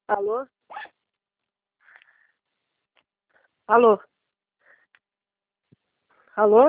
Alô? Alô? Alô?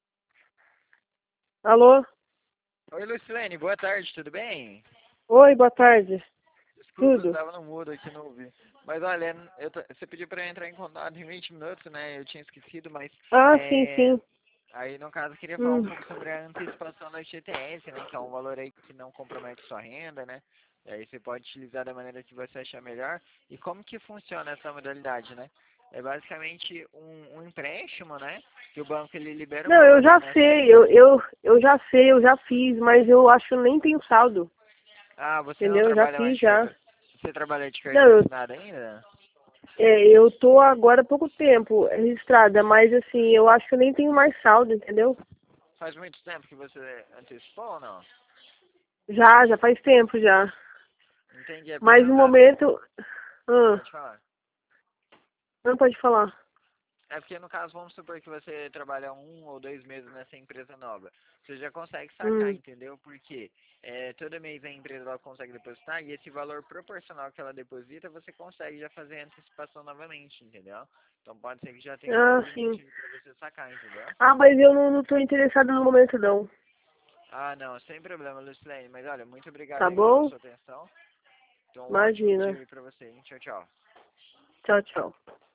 Alô? Oi, Lucilene, boa tarde, tudo bem? Oi, boa tarde. Desculpa, eu Tudo? estava no mudo aqui, não ouvi. Mas olha, você pediu para eu entrar em contato em 20 minutos, né? Eu tinha esquecido, mas Ah, sim, é, sim. aí no caso eu queria falar um Hum. pouco sobre a antecipação da FGTS, né? Que é um valor aí que não compromete sua renda, né? E aí você pode utilizar da maneira que você achar melhor. E como que funciona essa modalidade, né? É basicamente um empréstimo, né? Que o banco ele libera um Não, eu valor aí já na sei, FGTS. eu já sei, eu já fiz, mas eu acho que eu nem tenho saldo. Ah, você não Entendeu? Eu já trabalha mais fiz de já. carteira. Você trabalha de Não, carteira assinada ainda? eu tô agora há pouco tempo registrada, mas assim, eu acho que eu nem tenho mais saldo, entendeu? Faz muito tempo que você antecipou ou não? Já faz tempo já. Entendi, é porque Mas no no caso. momento. Pode falar. Não pode falar. É porque no caso, vamos supor que você trabalha 1 ou 2 meses nessa empresa nova. Você já consegue sacar, Hum. entendeu? Porque todo mês a empresa ela consegue depositar e esse valor proporcional que ela deposita, você consegue já fazer a antecipação novamente, entendeu? Então pode ser que já tenha um Ah, valor em sim. mente para você sacar, entendeu? Ah, mas eu não tô interessada no momento não. Ah, não, sem problema, Lucilene. Mas olha, muito obrigado Tá aí pela bom? sua atenção. Então, um ótimo dia Imagina. aí pra você, hein? Tchau, tchau. Tchau, tchau.